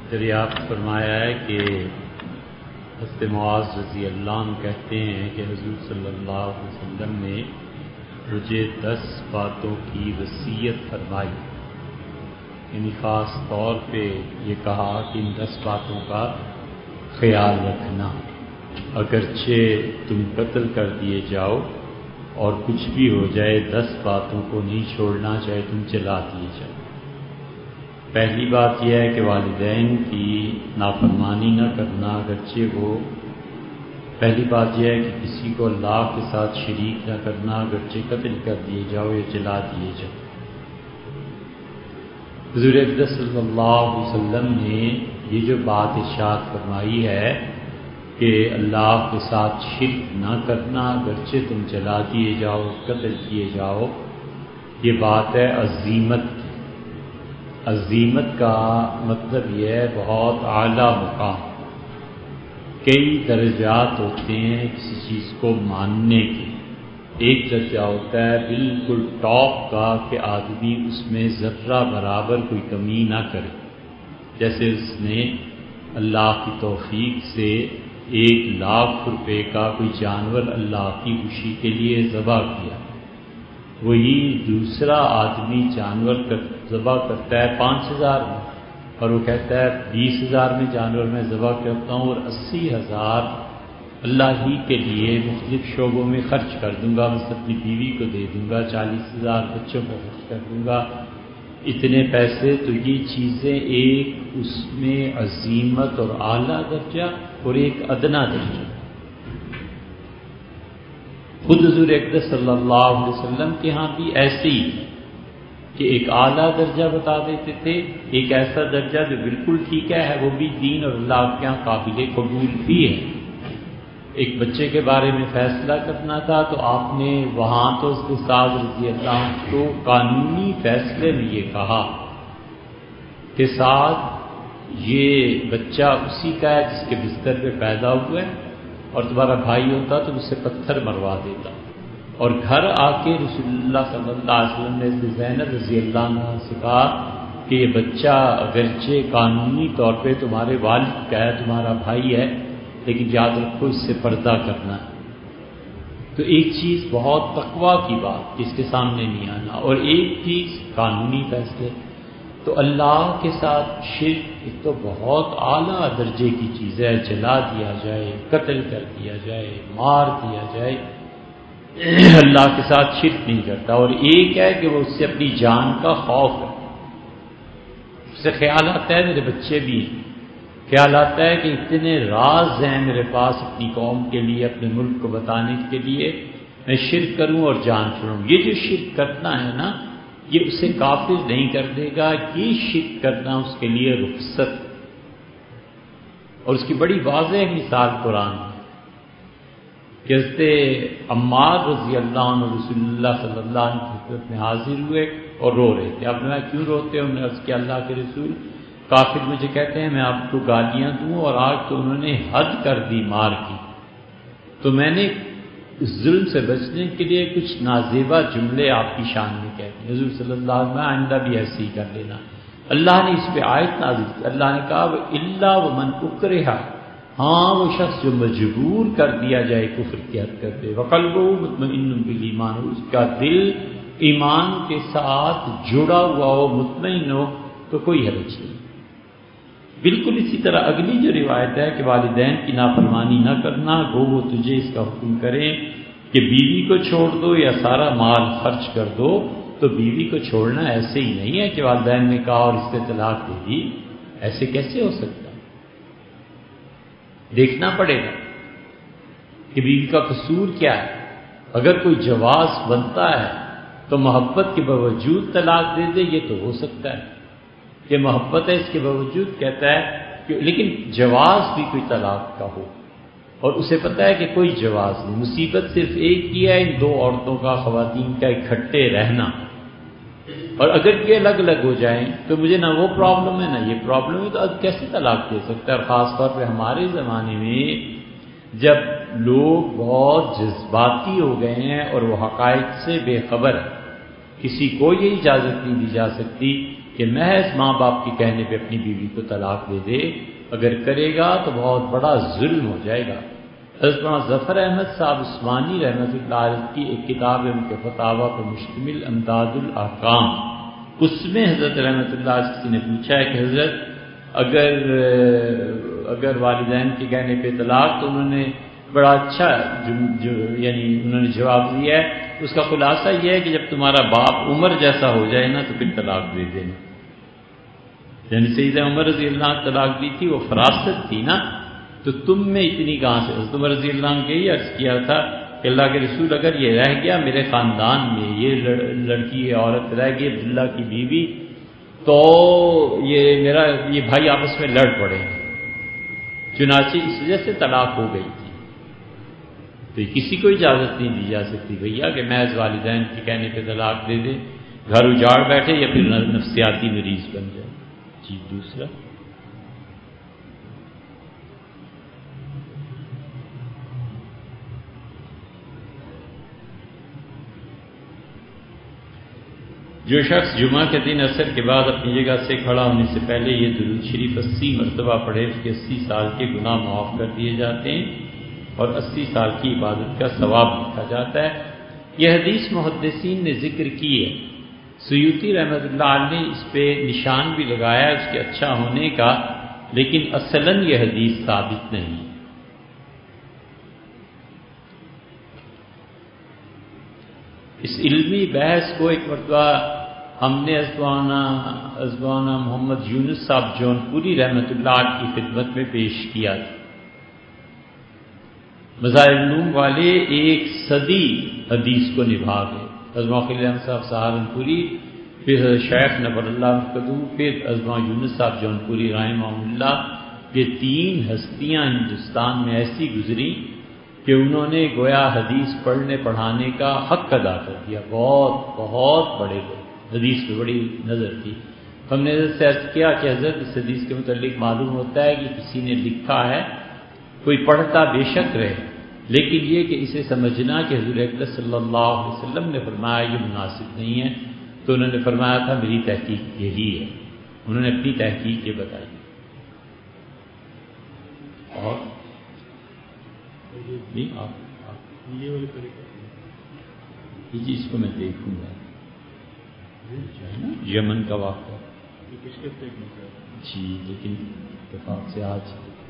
دریافت فرمایا ہے کہ حضرت معاذ رضی اللہ عنہ کہتے ہیں کہ حضور صلی اللہ علیہ وسلم نے مجھے 10 باتوں کی وصیت فرمائی، یعنی خاص طور پہ یہ کہا کہ ان 10 باتوں کا خیال رکھنا، اگرچہ تم قتل کر دیے جاؤ اور کچھ بھی ہو جائے 10 باتوں کو نہیں چھوڑنا، چاہے تم جلا دیے جاؤ۔ پہلی بات یہ ہے کہ والدین کی نافرمانی نہ کرنا، اگرچہ وہ پہلی بات یہ ہے کہ کسی کو اللہ کے ساتھ شریک نہ کرنا، اگرچہ قتل کر دیے جاؤ یا جلا دیے جاؤ۔ حضور اقدس صلی اللہ علیہ وسلم نے یہ جو بات ارشاد فرمائی ہے کہ اللہ کے ساتھ شرک نہ کرنا، اگرچہ تم جلا دیے جاؤ، قتل کیے جاؤ، یہ بات ہے عظیمت کی۔ عظیمت کا مطلب یہ ہے بہت اعلیٰ مقام۔ کئی درجات ہوتے ہیں کسی چیز کو ماننے کے۔ ایک درجہ ہوتا ہے بالکل ٹاپ کا کہ آدمی اس میں ذرہ برابر کوئی کمی نہ کرے، جیسے اس نے اللہ کی توفیق سے 1,00,000 روپے کا کوئی جانور اللہ کی خوشی کے لیے ذبح کیا۔ وہی دوسرا آدمی جانور ذبح کرتا ہے 5,000 میں، اور وہ کہتا ہے 20,000 میں جانور میں ذبح کرتا ہوں اور 80,000 اللہ ہی کے لیے مختلف شعبوں میں خرچ کر دوں گا، میں اپنی بیوی کو دے دوں گا، 40,000 بچوں کو خرچ کر دوں گا، اتنے پیسے۔ تو یہ چیزیں ایک اس میں عظیمت اور اعلیٰ درجہ اور ایک ادنا درجہ۔ خود حضور اقدس صلی اللہ علیہ وسلم کے ہاں بھی ایسے ہی کہ ایک اعلیٰ درجہ بتا دیتے تھے، ایک ایسا درجہ جو بالکل ٹھیک ہے وہ بھی دین اور اللہ کے یہاں قابل قبول بھی ہے۔ ایک بچے کے بارے میں فیصلہ کرنا تھا تو آپ نے وہاں تو اس کے ساتھ رضی اللہ عنہ کو قانونی فیصلے میں یہ کہا کہ ساتھ یہ بچہ اسی کا ہے جس کے بستر پہ پیدا ہوا ہے، اور تمہارا بھائی ہوتا تو اس سے پتھر مروا دیتا۔ اور گھر آ کے رسول اللہ صلی اللہ علیہ وسلم نے زینب رضی اللہ عنہ سے کہا کہ یہ بچہ اگرچہ قانونی طور پہ تمہارے والد کا ہے، تمہارا بھائی ہے، لیکن یاد رکھو اس سے پردہ کرنا ہے۔ تو ایک چیز بہت تقویٰ کی بات جس کے سامنے نہیں آنا، اور ایک چیز قانونی فیصلے۔ تو اللہ کے ساتھ شرک ایک تو بہت اعلیٰ درجے کی چیز ہے، جلا دیا جائے، قتل کر دیا جائے، مار دیا جائے، اللہ کے ساتھ شرک نہیں کرتا۔ اور ایک ہے کہ وہ اس سے اپنی جان کا خوف ہے، اس سے خیال آتا ہے میرے بچے بھی ہیں، خیال آتا ہے کہ اتنے راز ہیں میرے پاس اپنی قوم کے لیے، اپنے ملک کو بتانے کے لیے، میں شرک کروں اور جان چھوڑوں۔ یہ جو شرک کرنا ہے نا، یہ اسے کافر نہیں کر دے گا، یہ شرک کرنا اس کے لیے رخصت۔ اور اس کی بڑی واضح مثال قرآن ہے کہ حضرت عمار رضی اللہ عنہ رسول اللہ صلی اللہ علیہ وسلم میں حاضر ہوئے اور رو رہے تھے۔ اب میں کیوں روتے ہوں؟ نے عرض کیا اللہ کے رسول، کافر مجھے کہتے ہیں میں آپ کو گالیاں دوں، اور آج تو انہوں نے حد کر دی مار کی، تو میں نے اس ظلم سے بچنے کے لیے کچھ نازیبا جملے آپ کی شان میں کہتے ہیں۔ حضور صلی اللہ علیہ وسلم آئندہ بھی ایسے ہی کر لینا۔ اللہ نے اس پہ آیت نازل کی، اللہ نے کہا الا ومن اکرہ، ہاں وہ شخص جو مجبور کر دیا جائے کفر کی حرکت پہ، وقلبہ مطمئن بالایمان، اس کا دل ایمان کے ساتھ جڑا ہوا ہو، مطمئن ہو، تو کوئی حرج نہیں۔ بالکل اسی طرح اگلی جو روایت ہے کہ والدین کی نافرمانی نہ کرنا، گو وہ تجھے اس کا حکم کریں کہ بیوی کو چھوڑ دو یا سارا مال خرچ کر دو، تو بیوی کو چھوڑنا ایسے ہی نہیں ہے کہ والدین نے کہا اور اس سے طلاق دے دی، ایسے کیسے ہو سکتا؟ دیکھنا پڑے گا کہ بیوی کا قصور کیا ہے۔ اگر کوئی جواز بنتا ہے تو محبت کے باوجود طلاق دے دے، یہ تو ہو سکتا ہے کہ محبت ہے اس کے باوجود کہتا ہے کہ لیکن جواز بھی کوئی طلاق کا ہو، اور اسے پتہ ہے کہ کوئی جواز نہیں، مصیبت صرف ایک ہی ہے ان دو عورتوں کا، خواتین کا اکٹھے رہنا، اور اگر یہ الگ الگ ہو جائیں تو مجھے نہ وہ پرابلم ہے نہ یہ پرابلم ہے، تو اب کیسے طلاق دے سکتا ہے؟ اور خاص طور پہ ہمارے زمانے میں جب لوگ بہت جذباتی ہو گئے ہیں اور وہ حقائق سے بے خبر ہے، کسی کو یہ اجازت نہیں دی جا سکتی کہ محض ماں باپ کے کہنے پہ اپنی بیوی کو طلاق دے دے، اگر کرے گا تو بہت بڑا ظلم ہو جائے گا۔ حضرت ظفر احمد صاحب عثمانی رحمۃ اللہ علیہ کی ایک کتاب ہے ان کے فتاویٰ پر مشتمل امداد الاحکام، اس میں حضرت رحمۃ اللہ علیہ کسی نے پوچھا ہے کہ حضرت اگر والدین کے کہنے پہ طلاق، تو انہوں نے بڑا اچھا یعنی انہوں نے جواب دیا ہے، اس کا خلاصہ یہ ہے کہ جب تمہارا باپ عمر جیسا ہو جائے نا تو پھر طلاق دے دینا۔ یعنی سیدہ عمر رضی اللہ عنہ طلاق دی تھی، وہ فراست تھی نا، تو تم میں اتنی کہاں سے؟ حضرت عمر رضی اللہ عنہ کے یہ عرض کیا تھا کہ اللہ کے رسول اگر یہ رہ گیا میرے خاندان میں، یہ لڑکی یہ عورت رہ گئی عبداللہ کی بیوی، تو یہ بھائی آپس میں لڑ پڑے ہیں۔ چنانچہ اس وجہ سے طلاق ہو گئی تھی۔ تو کسی کو اجازت نہیں دی جا سکتی بھیا کہ محض والدین کے کہنے پہ طلاق دے دے، گھر اجاڑ بیٹھے یا پھر نفسیاتی مریض بن جائے۔ جی دوسرا، جو شخص جمعہ کے دن عصر کے بعد اپنی جگہ سے کھڑا ہونے سے پہلے یہ درود شریف 80 مرتبہ پڑھے، اس کے 80 سال کے گناہ معاف کر دیے جاتے ہیں اور 80 سال کی عبادت کا ثواب لکھا جاتا ہے۔ یہ حدیث محدثین نے ذکر کی ہے، سیوطی رحمۃ اللہ علیہ نے اس پہ نشان بھی لگایا اس کے اچھا ہونے کا، لیکن اصلاً یہ حدیث ثابت نہیں۔ اس علمی بحث کو ایک مرتبہ ہم نے ازوانا محمد یونس صاحب جون پوری رحمۃ اللہ علیہ کی خدمت میں پیش کیا تھا۔ مظاہر علوم والے 1 صدی حدیث کو نبھا گئے، ازما خلیل احمد صاحب سہارنپوری، پھر شیخ نبر اللہ مقدو، پھر ازما یونس صاحب جون پوری رحمہ اللہ۔ یہ 3 ہستیاں ہندوستان میں ایسی گزری کہ انہوں نے گویا حدیث پڑھنے پڑھانے کا حق ادا کر دیا۔ بہت بہت بڑے لوگ، حدیث پہ بڑی نظر تھی۔ ہم نے حضرت سے عرض کیا کہ حضرت اس حدیث کے متعلق معلوم ہوتا ہے کہ کسی نے لکھا ہے، کوئی پڑھتا بے شک رہے، لیکن یہ کہ اسے سمجھنا کہ حضور اکرم صلی اللہ علیہ وسلم نے فرمایا یہ مناسب نہیں ہے، تو انہوں نے فرمایا تھا میری تحقیق یہی ہے، انہوں نے اپنی تحقیق یہ بتائی۔ اور نہیں آپ یہ والے طریقہ جی اس کو میں دیکھوں گا، یمن کا واقعہ جی، لیکن اتفاق سے آج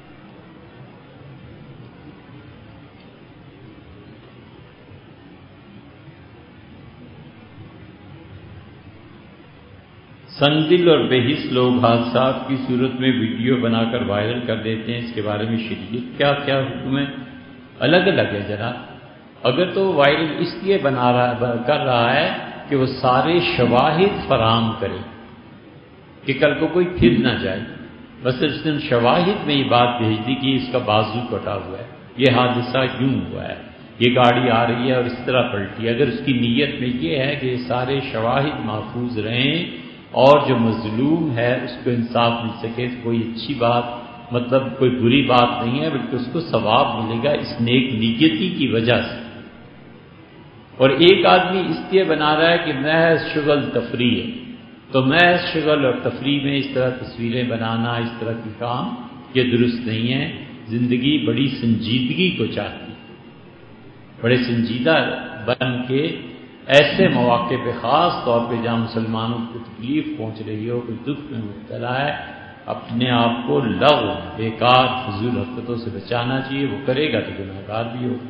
سنگ دل اور بے حس لوگ حادثات کی صورت میں ویڈیو بنا کر وائرل کر دیتے ہیں، اس کے بارے میں شریعت کیا حکم ہے؟ الگ الگ ہے جناب۔ اگر تو وائرل اس لیے کر رہا ہے کہ وہ سارے شواہد فراہم کرے کہ کل کو کوئی پھر نہ جائے، بس اس نے شواہد میں یہ بات بھیج دی کہ اس کا بازو کٹا ہوا ہے، یہ حادثہ یوں ہوا ہے، یہ گاڑی آ رہی ہے اور اس طرح پلٹی۔ اگر اس کی نیت میں یہ ہے کہ سارے شواہد محفوظ رہیں اور جو مظلوم ہے اس کو انصاف مل سکے، کوئی اچھی بات، مطلب کوئی بری بات نہیں ہے، بلکہ اس کو ثواب ملے گا اس نیک نیتی کی وجہ سے۔ اور ایک آدمی اس لیے بنا رہا ہے کہ محض شغل تفریح ہے، تو محض شغل اور تفریح میں اس طرح تصویریں بنانا، اس طرح کے کام یہ درست نہیں ہے۔ زندگی بڑی سنجیدگی کو چاہتی ہے، بڑے سنجیدہ بن کے ایسے مواقع پہ، خاص طور پہ جہاں مسلمانوں کو تکلیف پہنچ رہی ہو، کوئی دکھ میں مبتلا ہے، اپنے آپ کو لغو، بیکار، فضول حرکتوں سے بچانا چاہیے۔ وہ کرے گا تو گناہ گار بھی ہوگا۔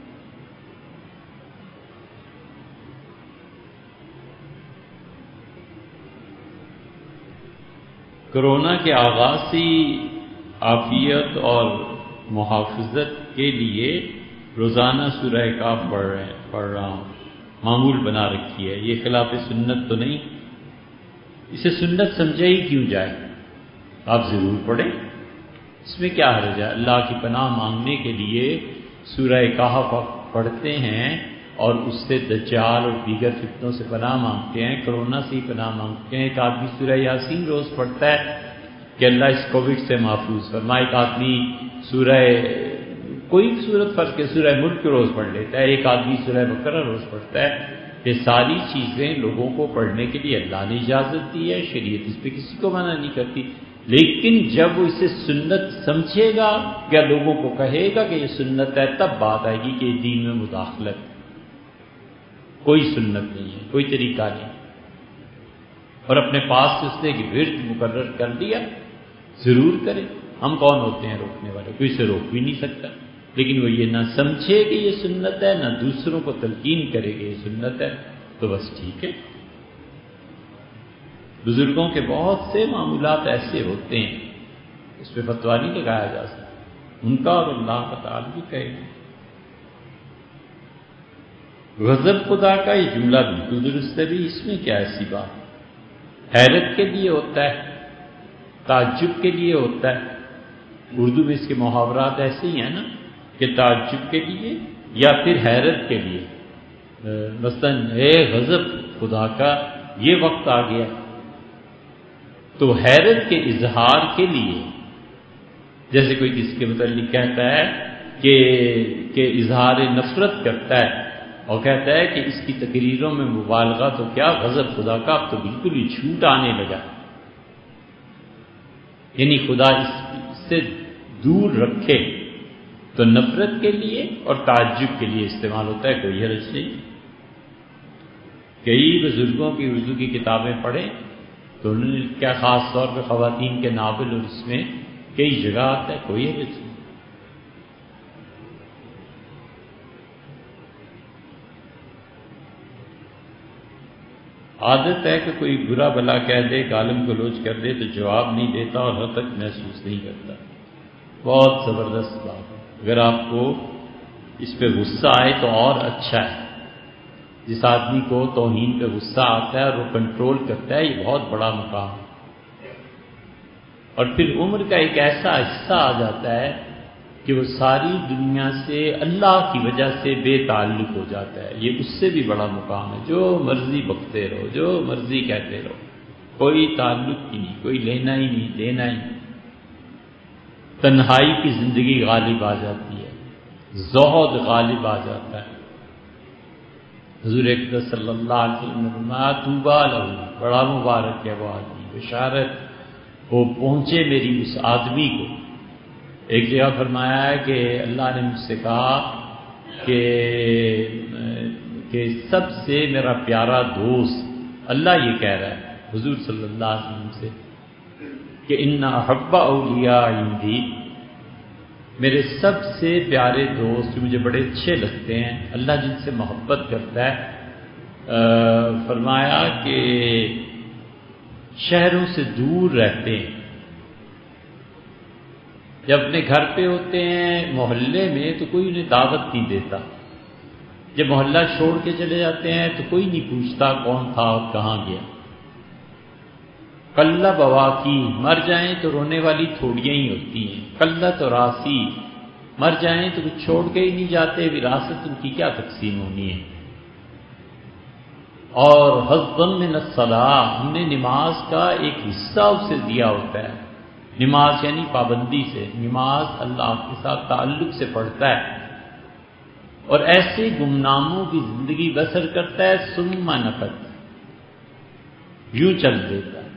کرونا کے آغاز سے عافیت اور محافظت کے لیے روزانہ سورہ کاف پڑھ رہا ہوں، معمول بنا رکھی ہے، یہ خلاف سنت تو نہیں؟ اسے سنت سمجھے ہی کیوں جائے؟ آپ ضرور پڑھیں، اس میں کیا حرج ہے؟ اللہ کی پناہ مانگنے کے لیے سورہ کہف پڑھتے ہیں اور اس سے دجال اور دیگر فتنوں سے پناہ مانگتے ہیں، کرونا سے ہی پناہ مانگتے ہیں۔ ایک آدمی سورہ یاسین روز پڑھتا ہے کہ اللہ اس کووڈ سے محفوظ فرمائے، ایک آدمی سورہ کوئی صورت فرض کے سورہ ملک روز پڑھ لیتا ہے، ایک آدمی سورہ بقرہ روز پڑھتا ہے۔ کہ ساری چیزیں لوگوں کو پڑھنے کے لیے اللہ نے اجازت دی ہے، شریعت اس پہ کسی کو منع نہیں کرتی، لیکن جب وہ اسے سنت سمجھے گا یا لوگوں کو کہے گا کہ یہ سنت ہے، تب بات آئے گی کہ یہ دین میں مداخلت، کوئی سنت نہیں ہے، کوئی طریقہ نہیں، اور اپنے پاس سے اس نے ایک ورد مقرر کر دیا، ضرور کرے، ہم کون ہوتے ہیں روکنے والے، کوئی اسے روک بھی نہیں سکتا، لیکن وہ یہ نہ سمجھے کہ یہ سنت ہے، نہ دوسروں کو تلقین کرے کہ یہ سنت ہے، تو بس ٹھیک ہے۔ بزرگوں کے بہت سے معاملات ایسے ہوتے ہیں، اس پہ فتویٰ نہیں لگایا جا سکتا، ان کا اور اللہ کا تعلق ہے۔ غضب خدا کا یہ جملہ بالکل درست ہے بھی، اس میں کیا ایسی بات؟ حیرت کے لیے ہوتا ہے، تعجب کے لیے ہوتا ہے، اردو میں اس کے محاورات ایسے ہی ہیں نا کہ تعجب کے لیے یا پھر حیرت کے لیے، مثلاً اے غضب خدا کا یہ وقت آ گیا، تو حیرت کے اظہار کے لیے، جیسے کوئی کسی کے متعلق کہتا ہے کہ اظہار نفرت کرتا ہے اور کہتا ہے کہ اس کی تقریروں میں مبالغہ تو کیا، غضب خدا کا اب تو بالکل ہی جھوٹ آنے لگا، یعنی خدا اس سے دور رکھے، تو نفرت کے لیے اور تعجب کے لیے استعمال ہوتا ہے، کوئی حرج نہیں۔ کئی بزرگوں کی اردو کی کتابیں پڑھیں تو انہوں نے کیا، خاص طور پہ خواتین کے ناول، اور اس میں کئی جگہ آتا ہے، کوئی حرج نہیں۔ عادت ہے کہ کوئی برا بلا کہہ دے، گالم گلوچ کر دے تو جواب نہیں دیتا اور حد تک محسوس نہیں کرتا۔ بہت زبردست بات ہے، اگر آپ کو اس پہ غصہ آئے تو اور اچھا ہے۔ جس آدمی کو توہین پہ غصہ آتا ہے اور وہ کنٹرول کرتا ہے، یہ بہت بڑا مقام ہے، اور پھر عمر کا ایک ایسا حصہ آ جاتا ہے کہ وہ ساری دنیا سے اللہ کی وجہ سے بے تعلق ہو جاتا ہے، یہ اس سے بھی بڑا مقام ہے۔ جو مرضی بکتے رہو، جو مرضی کہتے رہو، کوئی تعلق ہی نہیں، کوئی لینا ہی نہیں، دینا ہی نہیں، تنہائی کی زندگی غالب آ جاتی ہے، زہد غالب آ جاتا ہے۔ حضور اقدس صلی اللہ علیہ وسلم نے فرمایا طوبیٰ لہ، بڑا مبارک ہے وہ آدمی، بشارت وہ پہنچے میری اس آدمی کو۔ ایک جگہ فرمایا ہے کہ اللہ نے مجھ سے کہا کہ سب سے میرا پیارا دوست، اللہ یہ کہہ رہا ہے حضور صلی اللہ علیہ وسلم سے کہ ان احب اولیاء عندی، میرے سب سے پیارے دوست جو مجھے بڑے اچھے لگتے ہیں، اللہ جن سے محبت کرتا ہے، فرمایا کہ شہروں سے دور رہتے ہیں، جب اپنے گھر پہ ہوتے ہیں محلے میں تو کوئی انہیں دعوت نہیں دیتا، جب محلہ چھوڑ کے چلے جاتے ہیں تو کوئی نہیں پوچھتا کون تھا اور کہاں گیا۔ کلہ بواکی، مر جائیں تو رونے والی تھوڑیاں ہی ہوتی ہیں، کلہ تو راسی، مر جائیں تو کچھ چھوڑ کے ہی نہیں جاتے، وراثت ان کی کیا تقسیم ہونی ہے۔ اور حظًا من الصلاۃ، ہم نے نماز کا ایک حصہ اسے دیا ہوتا ہے، نماز یعنی پابندی سے، نماز اللہ کے ساتھ تعلق سے پڑھتا ہے، اور ایسے گمناموں کی زندگی بسر کرتا ہے، ثم نفد، یوں چل دیتا ہے،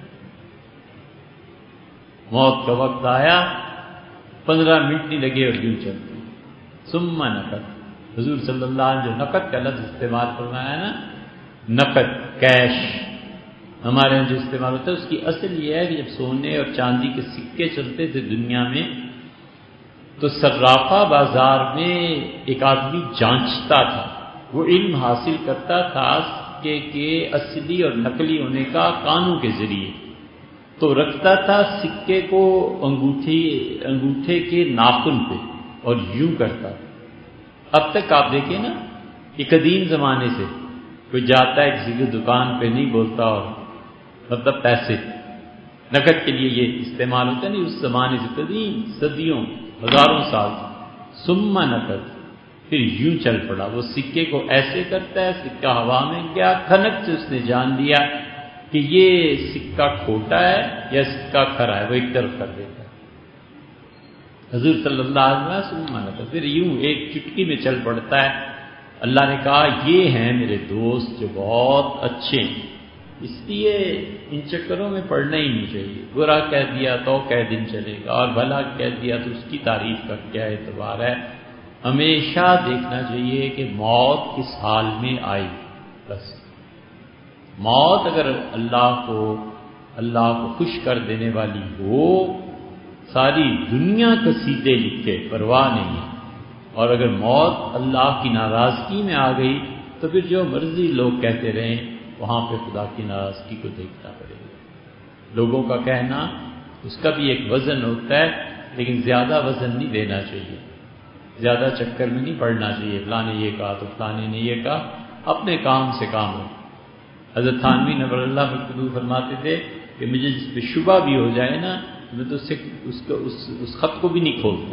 موت کا وقت آیا 15 منٹ نہیں لگے اور یوں چلتے، ثم نفد۔ حضور صلی اللہ علیہ وسلم جو نقد کا لفظ استعمال فرمایا نا، نقد کیش، ہمارے یہاں جو استعمال ہوتا ہے اس کی اصل یہ ہے کہ جب سونے اور چاندی کے سکے چلتے تھے دنیا میں، تو صرافہ بازار میں ایک آدمی جانچتا تھا، وہ علم حاصل کرتا تھا سکے کے اصلی اور نقلی ہونے کا کانوں کے ذریعے، تو رکھتا تھا سکے کو انگوٹھے کے ناخن پہ اور یوں کرتا تھا۔ اب تک آپ دیکھیں نا، یہ قدیم زمانے سے کوئی جاتا ہے کسی کی دکان پہ نہیں بولتا، اور مطلب پیسے نقد کے لیے یہ استعمال ہوتا ہے، نہیں اس زمانے سے قدیم، صدیوں ہزاروں سال، ثم نقد، پھر یوں چل پڑا، وہ سکے کو ایسے کرتا ہے، سکہ ہوا میں گیا، کھنک سے اس نے جان دیا کہ یہ سکہ کھوٹا ہے یا سکہ کھرا ہے، وہ ایک طرف کر دیتا ہے۔ حضور صلی اللہ علیہ وسلم ثم نقد، پھر یوں ایک چٹکی میں چل پڑتا ہے اللہ نے کہا یہ ہیں میرے دوست جو بہت اچھے ہیں، اس لیے ان چکروں میں پڑنا ہی نہیں چاہیے۔ برا کہہ دیا تو کہہ دن چلے گا، اور بھلا کہہ دیا تو اس کی تعریف کا کیا اعتبار ہے۔ ہمیشہ دیکھنا چاہیے کہ موت کس حال میں آئی، بس موت اگر اللہ کو خوش کر دینے والی ہو، ساری دنیا قصیدے لکھے پرواہ نہیں ہے، اور اگر موت اللہ کی ناراضگی میں آ گئی تو پھر جو مرضی لوگ کہتے رہیں، وہاں پہ خدا کی ناراضگی کو دیکھنا پڑے گا۔ لوگوں کا کہنا اس کا بھی ایک وزن ہوتا ہے، لیکن زیادہ وزن نہیں دینا چاہیے، زیادہ چکر میں نہیں پڑنا چاہیے، فلاں نے یہ کہا تو فلاں نے یہ کہا، اپنے کام سے کام ہو۔ حضرت تھانوی نور اللہ مقدور فرماتے تھے کہ مجھے جس پہ شبہ بھی ہو جائے نا، میں تو اس خط کو بھی نہیں کھولتا۔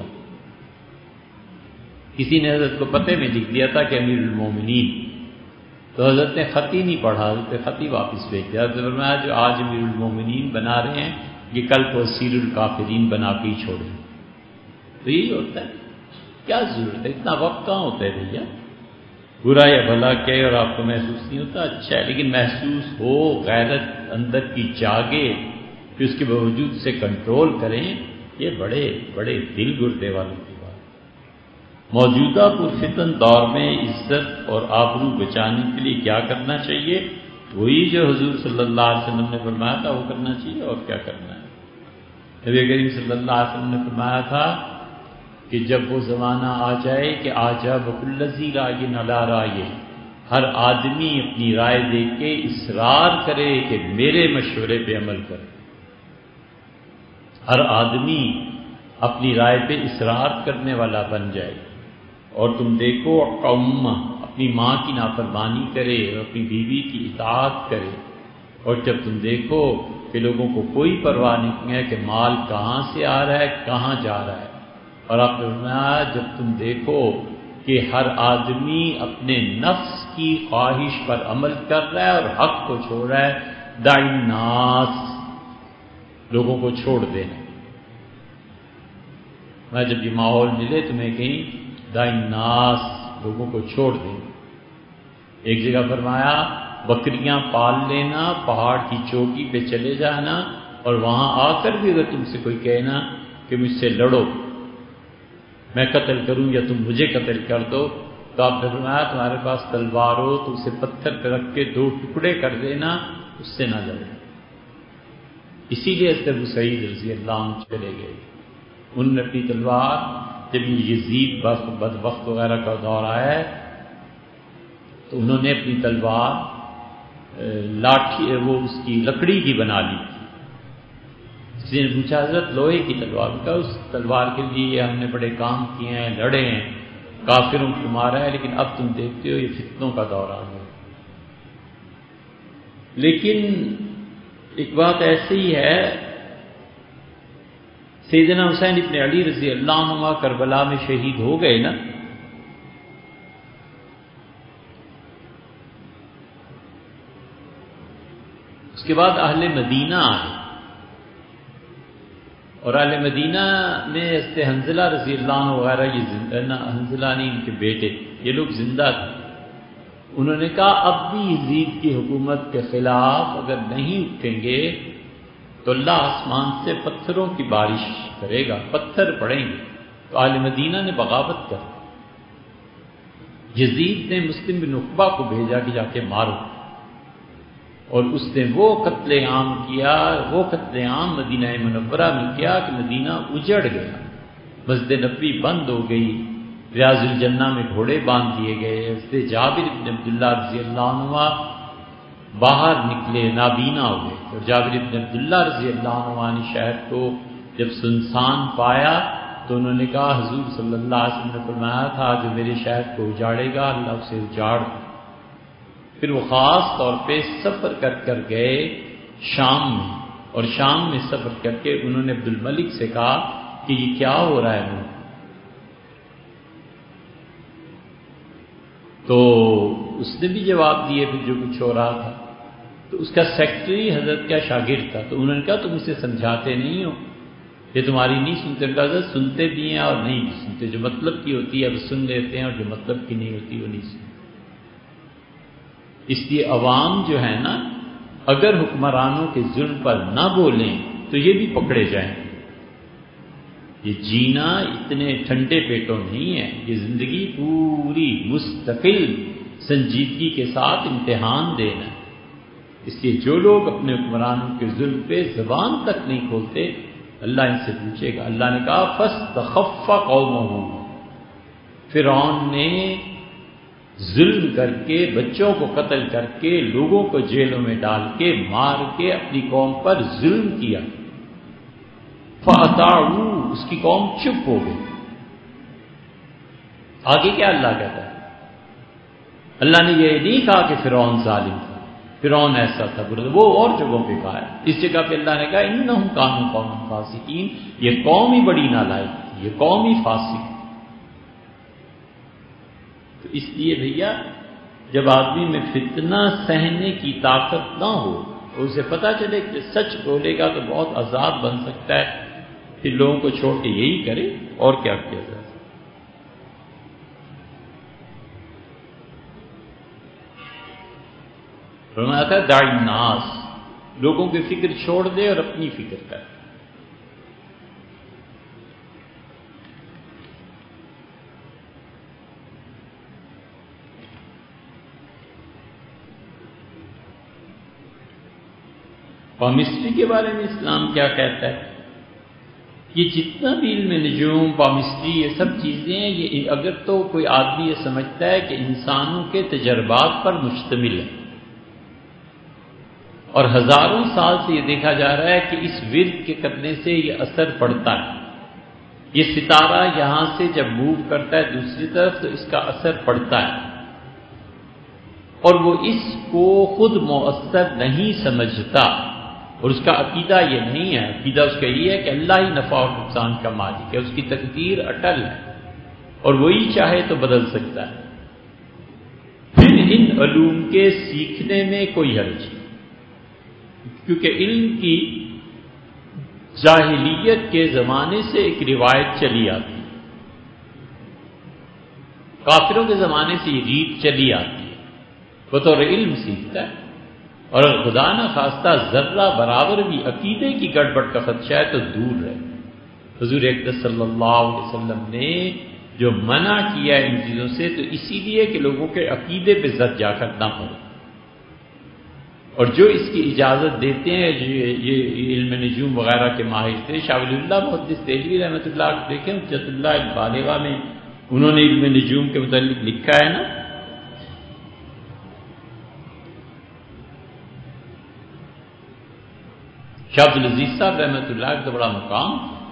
کسی نے حضرت کو پتے میں لکھ دیا تھا کہ امیر المومنین، تو حضرت نے خط ہی نہیں پڑھا، حضرت نے خط ہی واپس بھیج دیا۔ حضرت نے فرمایا جو آج امیر المومنین بنا رہے ہیں یہ کل کو اسیر الکافرین بنا کے ہی چھوڑیں۔ تو یہی ہوتا ہے، کیا ضرورت ہے، اتنا وقت کہاں ہوتا ہے بھیا؟ برا یا بھلا کہے اور آپ کو محسوس نہیں ہوتا، اچھا ہے، لیکن محسوس ہو، غیرت اندر کی جاگے، پھر اس کے باوجود سے کنٹرول کریں، یہ بڑے بڑے دل گردے والوں کی بات۔ موجودہ پرفتن دور میں عزت اور آبرو بچانے کے لیے کیا کرنا چاہیے؟ وہی جو حضور صلی اللہ علیہ وسلم نے فرمایا تھا وہ کرنا چاہیے، اور کیا کرنا ہے۔ نبی کریم صلی اللہ علیہ وسلم نے فرمایا تھا کہ جب وہ زمانہ آ جائے کہ آجا بکل ذی رائے علی رائے، ہر آدمی اپنی رائے دے کے اصرار کرے کہ میرے مشورے پہ عمل کرے، ہر آدمی اپنی رائے پہ اصرار کرنے والا بن جائے۔ اور تم دیکھو قوم اپنی ماں کی نافرمانی کرے اور اپنی بیوی کی اطاعت کرے، اور جب تم دیکھو کہ لوگوں کو کوئی پرواہ نہیں ہے کہ مال کہاں سے آ رہا ہے کہاں جا رہا ہے، اور آپ نے فرمایا جب تم دیکھو کہ ہر آدمی اپنے نفس کی خواہش پر عمل کر رہا ہے اور حق کو چھوڑ رہا ہے، دع الناس، لوگوں کو چھوڑ دینا۔ میں جب یہ ماحول ملے تمہیں کہیں دع الناس، لوگوں کو چھوڑ دیں۔ ایک جگہ فرمایا بکریاں پال لینا، پہاڑ کی چوٹی پہ چلے جانا، اور وہاں آ کر بھی اگر تم سے کوئی کہنا کہ مجھ سے لڑو، میں قتل کروں یا تم مجھے قتل کر دو، تو آپ نے فرمایا تمہارے پاس تلوار ہو تو اسے پتھر پہ رکھ کے 2 ٹکڑے کر دینا، اس سے نہ لڑو۔ اسی لیے حضرت ابو سعید رضی اللہ عنہ چلے گئے، انہوں نے اپنی تلوار، جب یزید بدبخت وغیرہ کا دور آیا ہے تو انہوں نے اپنی تلوار لاٹھی وہ اس کی لکڑی کی بنا لی۔ کسی نے پوچھا حضرت لوہے کی تلوار کا، اس تلوار کے لیے ہم نے بڑے کام کیے ہیں، لڑے ہیں، کافروں کو مارا ہے، لیکن اب تم دیکھتے ہو یہ فتنوں کا دور آ گیا۔ لیکن ایک بات ایسی ہے، سیدنا حسین ابن علی رضی اللہ عنہ کربلا میں شہید ہو گئے نا، اس کے بعد اہل مدینہ آئے، اور اہل مدینہ میں حضرت حنظلہ رضی اللہ عنہ وغیرہ، یہ زندہ، حنظلہ نہیں ان کے بیٹے، یہ لوگ زندہ تھے۔ انہوں نے کہا اب بھی یزید کی حکومت کے خلاف اگر نہیں اٹھیں گے تو اللہ آسمان سے پتھروں کی بارش کرے گا، پتھر پڑیں گے۔ تو اہل مدینہ نے بغاوت کر، یزید نے مسلم بن عقبہ کو بھیجا کہ جا کے مارو، اور اس نے وہ قتل عام کیا، وہ قتل عام مدینہ منورہ میں کیا کہ مدینہ اجڑ گیا، مسجد نبوی بند ہو گئی، ریاض الجنہ میں گھوڑے باندھ دیے گئے۔ حضرت جابر بن عبداللہ رضی اللہ عنہ باہر نکلے، نابینا ہوئے، اور جابر بن عبداللہ رضی اللہ عنہ نے شہر کو جب سنسان پایا تو انہوں نے کہا حضور صلی اللہ علیہ وسلم نے فرمایا تھا جو میرے شہر کو اجاڑے گا اللہ اسے اجاڑ دے۔ پھر وہ خاص طور پہ سفر کر گئے شام میں، اور شام میں سفر کر کے انہوں نے عبد الملک سے کہا کہ یہ کیا ہو رہا ہے ملک؟ تو اس نے بھی جواب دیے پھر جو کچھ ہو رہا تھا۔ تو اس کا سیکرٹری حضرت کا شاگرد تھا، تو انہوں نے کہا تم اسے سمجھاتے نہیں ہو، یہ تمہاری نہیں سنتے۔ حضرت سنتے بھی ہیں اور نہیں بھی سنتے، جو مطلب کی ہوتی ہے وہ سن لیتے ہیں، اور جو مطلب کی نہیں ہوتی وہ نہیں سنتے۔ اس لیے عوام جو ہے نا، اگر حکمرانوں کے ظلم پر نہ بولیں تو یہ بھی پکڑے جائیں۔ یہ جینا اتنے ٹھنڈے پیٹوں نہیں ہے، یہ زندگی پوری مستقل سنجیدگی کے ساتھ امتحان دینا ہے۔ اس لیے جو لوگ اپنے حکمرانوں کے ظلم پہ زبان تک نہیں کھولتے، اللہ ان سے پوچھے گا۔ اللہ نے کہا فاستخف قومہ، فرعون نے ظلم کر کے، بچوں کو قتل کر کے، لوگوں کو جیلوں میں ڈال کے، مار کے اپنی قوم پر ظلم کیا۔ فَأَطَاعُوا، اس کی قوم چپ ہو گئی۔ آگے کیا اللہ کہتا ہے؟ اللہ نے یہ نہیں کہا کہ فرعون ظالم تھا، فرعون ایسا تھا، وہ اور جگہوں پہ کہا ہے۔ اس جگہ پہ اللہ نے کہا اِنَّهُمْ كَانُوا قَوْمًا فَاسِقِينَ، یہ قوم ہی بڑی نالائق تھی، یہ قوم ہی فاسق تھی۔ تو اس لیے بھیا جب آدمی میں فتنہ سہنے کی طاقت نہ ہو، اسے پتہ چلے کہ سچ بولے گا تو بہت عذاب بن سکتا ہے، پھر لوگوں کو چھوڑ کے یہی کرے، اور کیا کیا جائے۔ فرمایا تھا دع الناس، لوگوں کی فکر چھوڑ دے اور اپنی فکر کر۔ پامسٹری کے بارے میں اسلام کیا کہتا ہے؟ یہ جتنا بھی علم نجوم، پامسٹری، یہ سب چیزیں ہیں، یہ اگر تو کوئی آدمی یہ سمجھتا ہے کہ انسانوں کے تجربات پر مشتمل ہے، اور ہزاروں سال سے یہ دیکھا جا رہا ہے کہ اس ورد کے کرنے سے یہ اثر پڑتا ہے، یہ ستارہ یہاں سے جب موو کرتا ہے دوسری طرف تو اس کا اثر پڑتا ہے، اور وہ اس کو خود مؤثر نہیں سمجھتا، اور اس کا عقیدہ یہ نہیں ہے، عقیدہ اس کا یہ ہے کہ اللہ ہی نفع اور نقصان کا مالک ہے، اس کی تقدیر اٹل ہے اور وہی چاہے تو بدل سکتا ہے۔ پھر ان علوم کے سیکھنے میں کوئی حرج نہیں، کیونکہ علم کی جاہلیت کے زمانے سے ایک روایت چلی آتی ہے، کافروں کے زمانے سے یہ ریت چلی آتی ہے، بطور علم سیکھتا ہے، اور اگر خدا نہ خواستہ ذرہ برابر بھی عقیدے کی گڑبڑ کا خدشہ ہے تو دور رہے۔ حضور اقدس صلی اللہ علیہ وسلم نے جو منع کیا ان چیزوں سے تو اسی لیے کہ لوگوں کے عقیدے پہ زد جا کر نہ پڑے، اور جو اس کی اجازت دیتے ہیں یہ علم نجوم وغیرہ کے ماہر تھے۔ شاہ ولی اللہ محدث دہلوی رحمۃ اللہ دیکھیں حجت اللہ البالغہ میں انہوں نے علم نجوم کے متعلق لکھا ہے نا، شاہ عبدالعزیز صاحب رحمۃ اللہ کا تو بڑا مقام،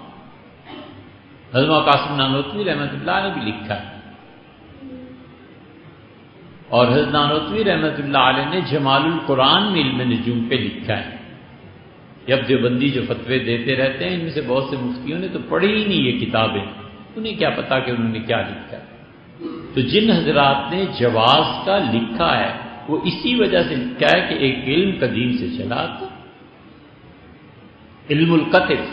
حضرت قاسم نانوتوی رحمۃ اللہ نے بھی لکھا ہے، اور حضرت نانوتوی رحمۃ اللہ علیہ نے جمال القرآن میں علم نجوم پہ لکھا ہے۔ یہ اب دیوبندی جو فتوے دیتے رہتے ہیں، ان میں سے بہت سے مفتیوں نے تو پڑھی ہی نہیں یہ کتابیں، انہیں کیا پتا کہ انہوں نے کیا لکھا ہے۔ تو جن حضرات نے جواز کا لکھا ہے وہ اسی وجہ سے لکھا ہے کہ ایک علم قدیم سے چلا تھا، علم القطف،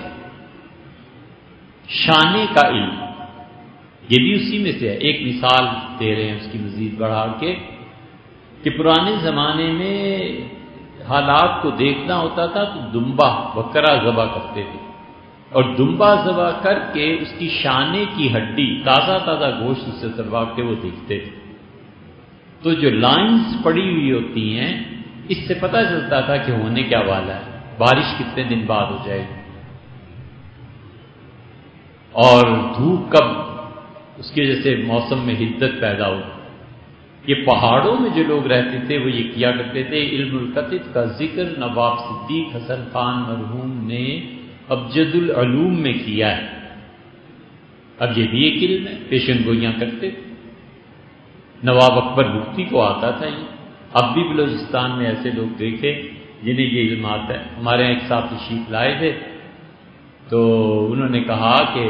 شانے کا علم، یہ بھی اسی میں سے ہے۔ ایک مثال دے رہے ہیں اس کی مزید بڑھا کے کہ پرانے زمانے میں حالات کو دیکھنا ہوتا تھا تو دمبا بکرا ذبح کرتے تھے، اور دمبا ذبح کر کے اس کی شانے کی ہڈی تازہ تازہ گوشت سے اتروا کے وہ دیکھتے تھے، تو جو لائنز پڑی ہوئی ہوتی ہیں اس سے پتہ چلتا تھا کہ ہونے کیا والا ہے، بارش کتنے دن بعد ہو جائے گی، اور دھوپ کب اس کی وجہ سے موسم میں حدت پیدا ہو۔ یہ پہاڑوں میں جو لوگ رہتے تھے وہ یہ کیا کرتے تھے۔ علم القطف کا ذکر نواب صدیق حسن خان مرحوم نے ابجد العلوم میں کیا ہے۔ اب یہ بھی ایک علم ہے، پیشن گوئیاں کرتے تھے، نواب اکبر مفتی کو آتا تھا یہ۔ اب بھی بلوچستان میں ایسے لوگ دیکھے جنہیں یہ علم آتا ہے۔ ہمارے یہاں ایک صاحب تشریف لائے تھے تو انہوں نے کہا کہ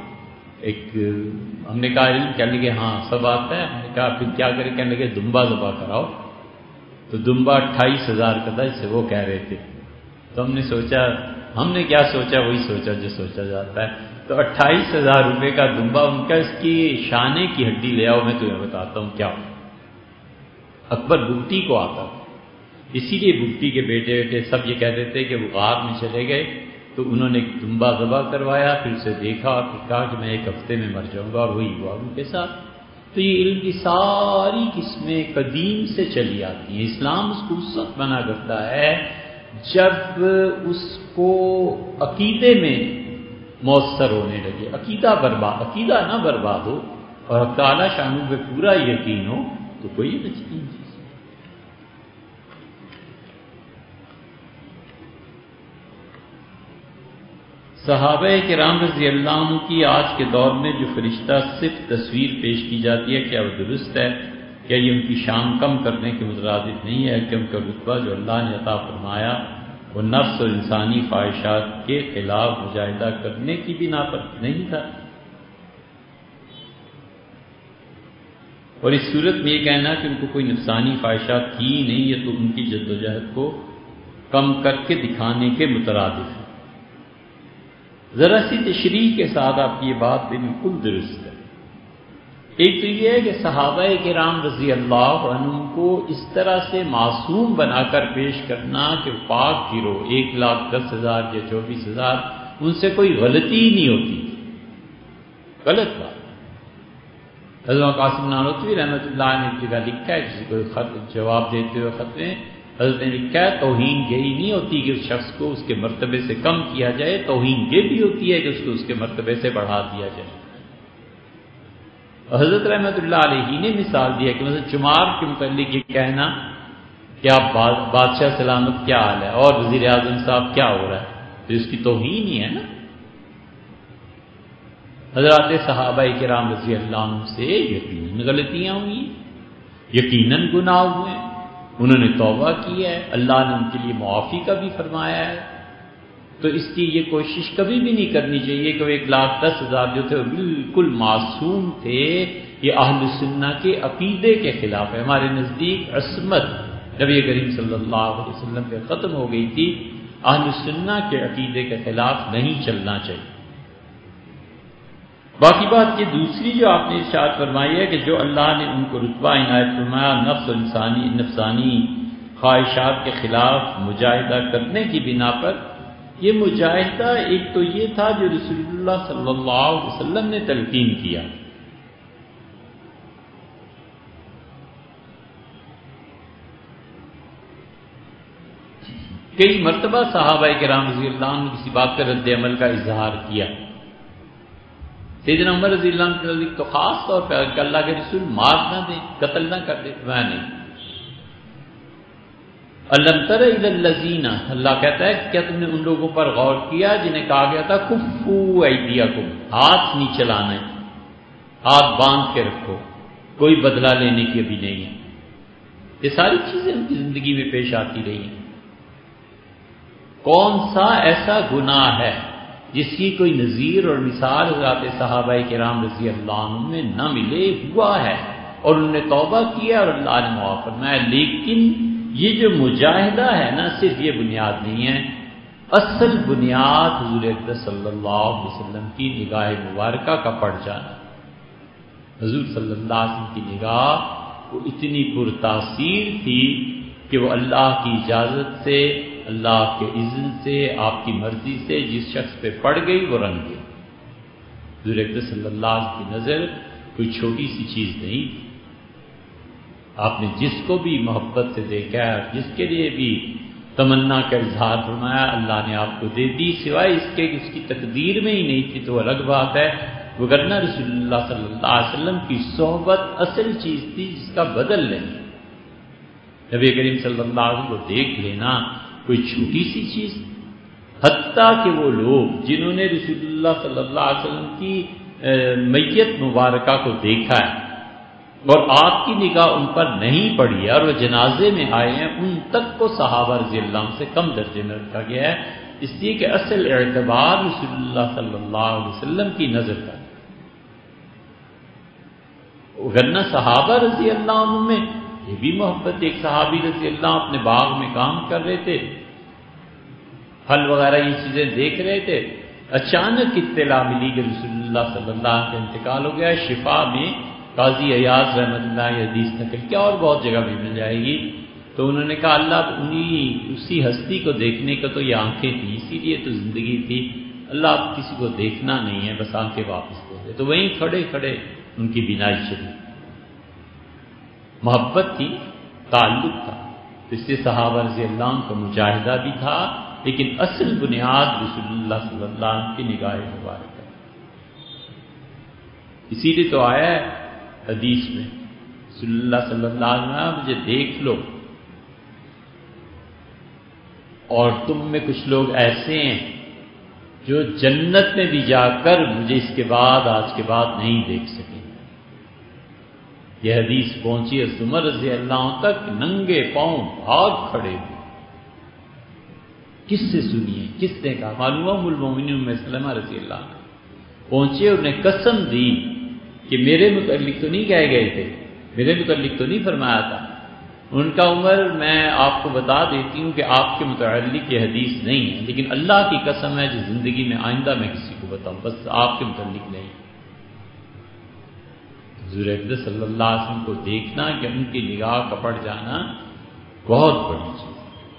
ہم نے کہا علم، کہنے لگے ہاں سب آتا ہے، ہم نے کہا پھر کیا کریں، کہنے لگے دمبا ذبح کراؤ، تو دمبا 28,000 کا تھا جسے وہ کہہ رہے تھے، تو ہم نے سوچا، ہم نے کیا سوچا وہی سوچا جو سوچا جاتا ہے، تو 28,000 روپے کا دمبا، ان کا اس کی شانے کی ہڈی لے آؤ میں تمہیں بتاتا ہوں کیا ہو۔ اکبر بگٹی کو آتا تھا، اسی لیے بگٹی کے بیٹے بیٹے سب یہ کہتے تھے کہ وہ غار میں چلے گئے تو انہوں نے دمبا ذبح کروایا، پھر اسے دیکھا اور پھر کہا کہ میں 1 ہفتے میں مر جاؤں گا، اور وہی ہوا ان کے ساتھ۔ تو یہ علم کی ساری قسمیں قدیم سے چلی آتی ہیں۔ اسلام اس کو اس وقت منع کرتا ہے جب اس کو عقیدے میں مؤثر ہونے لگے، عقیدہ نہ برباد ہو اور حق تعالیٰ شانوں پہ پورا یقین ہو تو کوئی نہیں۔ صحابہ کرام رضی اللہ عنہ کی آج کے دور میں جو فرشتہ صرف تصویر پیش کی جاتی ہے، کیا وہ درست ہے؟ کیا یہ ان کی شان کم کرنے کے مترادف نہیں ہے کہ ان کا رتبہ جو اللہ نے عطا فرمایا وہ نفس اور انسانی خواہشات کے خلاف مجاہدہ کرنے کی بنا پر نہیں تھا؟ اور اس صورت میں یہ کہنا کہ ان کو کوئی نفسانی خواہشات کی نہیں، یہ تو ان کی جدوجہد کو کم کر کے دکھانے کے مترادف ہے۔ ذرا سی تشریح کے ساتھ آپ کی یہ بات بالکل درست ہے۔ ایک تو یہ ہے کہ صحابہ کرام رضی اللہ عنہ کو اس طرح سے معصوم بنا کر پیش کرنا کہ پاک گرو 1,10,000 یا 24,000 ان سے کوئی غلطی ہی نہیں ہوتی، غلط بات۔ حضرت قاسم نانوتوی رحمۃ اللہ نے ایک جگہ لکھا ہے، کسی کو خط جواب دیتے ہوئے خط میں حضرت نے لکھا ہے توہین یہی نہیں ہوتی کہ اس شخص کو اس کے مرتبے سے کم کیا جائے، توہین یہ بھی ہوتی ہے کہ اس کو اس کے مرتبے سے بڑھا دیا جائے۔ حضرت رحمۃ اللہ علیہ نے مثال دیا کہ مثلا چمار کے متعلق یہ کہنا کہ آپ بادشاہ سلامت کیا حال ہے اور وزیر اعظم صاحب کیا ہو رہا ہے، تو اس کی توہین ہی ہے نا۔ حضرات صحابہ کرام رضی اللہ عنہ سے یقیناً غلطیاں ہوئی، یقیناً گناہ ہوئے، انہوں نے توبہ کی ہے، اللہ نے ان کے لیے معافی کا بھی فرمایا ہے۔ تو اس کی یہ کوشش کبھی بھی نہیں کرنی چاہیے کہ وہ 1,10,000 جو تھے وہ بالکل معصوم تھے۔ یہ اہل سنہ کے عقیدے کے خلاف ہے۔ ہمارے نزدیک عصمت نبی کریم صلی اللہ علیہ وسلم پہ ختم ہو گئی تھی، اہل سنہ کے عقیدے کے خلاف نہیں چلنا چاہیے۔ باقی بات یہ دوسری جو آپ نے ارشاد فرمائی ہے کہ جو اللہ نے ان کو رتبہ عنایت فرمایا نفس و نفسانی خواہشات کے خلاف مجاہدہ کرنے کی بنا پر، یہ مجاہدہ ایک تو یہ تھا جو رسول اللہ صلی اللہ علیہ وسلم نے تلقین کیا، کئی مرتبہ صحابہ کرام رضی اللہ عنہ کسی بات کا رد عمل کا اظہار کیا۔ سیدنا عمر رضی اللہ عنہ کے تو خاص طور پر کہ اللہ کے رسول مار نہ دیں، قتل نہ کر دیں، میں نہیں۔ الم تر الی الذین، اللہ کہتا ہے کیا تم نے ان لوگوں پر غور کیا جنہیں کہا گیا تھا کفو ایدیکم، ہاتھ نہیں چلانا ہے، ہاتھ باندھ کے رکھو، کوئی بدلہ لینے کی ابھی نہیں ہے۔ یہ ساری چیزیں ان کی زندگی میں پیش آتی رہی ہیں۔ کون سا ایسا گناہ ہے جس کی کوئی نظیر اور مثال حضرات صحابہ کرام رضی اللہ عنہ میں نہ ملے؟ ہوا ہے اور انہوں نے توبہ کیا اور اللہ نے معاف فرمایا۔ لیکن یہ جو مجاہدہ ہے نا، صرف یہ بنیاد نہیں ہے، اصل بنیاد حضور اقدس صلی اللہ علیہ وسلم کی نگاہ مبارکہ کا پڑ جانا۔ حضور صلی اللہ علیہ وسلم کی نگاہ وہ اتنی پرتاثیر تھی کہ وہ اللہ کی اجازت سے، اللہ کے اذن سے، آپ کی مرضی سے جس شخص پہ پڑ گئی وہ رنگ گئی۔ حضور اقدس صلی اللہ علیہ وسلم کی نظر کوئی چھوٹی سی چیز نہیں تھی۔ آپ نے جس کو بھی محبت سے دیکھا ہے، جس کے لیے بھی تمنا کا اظہار فرمایا، اللہ نے آپ کو دے دی، سوائے اس کے کہ اس کی تقدیر میں ہی نہیں تھی تو الگ بات ہے، وگرنہ رسول اللہ صلی اللہ علیہ وسلم کی صحبت اصل چیز تھی جس کا بدل نہیں۔ نبی کریم صلی اللہ علیہ وسلم کو دیکھ لینا کوئی چھوٹی سی چیز، حتیٰ کہ وہ لوگ جنہوں نے رسول اللہ صلی اللہ علیہ وسلم کی میت مبارکہ کو دیکھا ہے اور آپ کی نگاہ ان پر نہیں پڑی ہے اور وہ جنازے میں آئے ہیں، ان تک کو صحابہ رضی اللہ عنہ سے کم درجے میں رکھا گیا ہے، اس لیے کہ اصل اعتبار رسول اللہ صلی اللہ علیہ وسلم کی نظر کا، ورنہ صحابہ رضی اللہ عنہ میں یہ بھی محبت۔ ایک صحابی رضی اللہ عنہ اپنے باغ میں کام کر رہے تھے، پھل وغیرہ یہ چیزیں دیکھ رہے تھے، اچانک اطلاع ملی کہ رسول اللہ صلی اللہ علیہ وسلم کا انتقال ہو گیا۔ شفا میں قاضی ایاز رحمۃ اللہ یہ حدیث نقل کیا، اور بہت جگہ بھی مل جائے گی. تو انہوں نے کہا اللہ اسی ہستی کو دیکھنے کا تو یہ آنکھیں تھیں، اسی لیے تو زندگی تھی. اللہ اب کسی کو دیکھنا نہیں ہے، بس آنکھیں واپس دے دے. تو وہیں کھڑے کھڑے ان کی بینائی چلی. محبت تھی، تعلق تھا. تو اس سے صحابہ رضی اللہ عنہ کا مجاہدہ بھی تھا، لیکن اصل بنیاد رسول اللہ صلی اللہ علیہ وسلم کی نگاہ مبارک ہے. اسی لیے تو آیا ہے حدیث میں رسول اللہ صلی اللہ علیہ وسلم مجھے دیکھ لو، اور تم میں کچھ لوگ ایسے ہیں جو جنت میں بھی جا کر مجھے اس کے بعد آج کے بعد نہیں دیکھ سکے. یہ حدیث پہنچی ہے عمر رضی اللہ عنہ تک، ننگے پاؤں بھاگ کھڑے ہوئے. کس سے سنیے، کس نے کہا؟ معلوم ام المومنین ام سلمہ رضی اللہ عنہ پہنچے اور نے قسم دی کہ میرے متعلق تو نہیں کہے گئے تھے، میرے متعلق تو نہیں فرمایا تھا. ان کا عمر میں آپ کو بتا دیتی ہوں کہ آپ کے متعلق یہ حدیث نہیں ہے، لیکن اللہ کی قسم ہے جو زندگی میں آئندہ میں کسی کو بتاؤں، بس آپ کے متعلق نہیں. حضور اقدس صلی اللہ علیہ وسلم کو دیکھنا کہ ان کی نگاہ کا پڑ جانا بہت بڑی چیز.